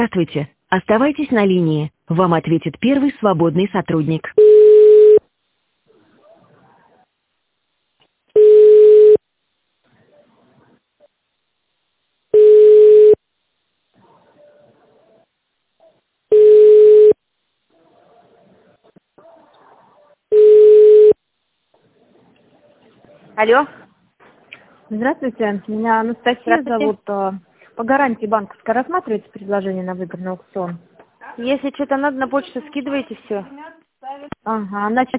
Здравствуйте. Оставайтесь на линии. Вам ответит первый свободный сотрудник. Алло. Здравствуйте, меня Анастасия Здравствуйте. зовут. По гарантии банковской рассматриваете предложение на выгодный аукцион? Если что-то надо, на почту скидывайте все. Ага, значит,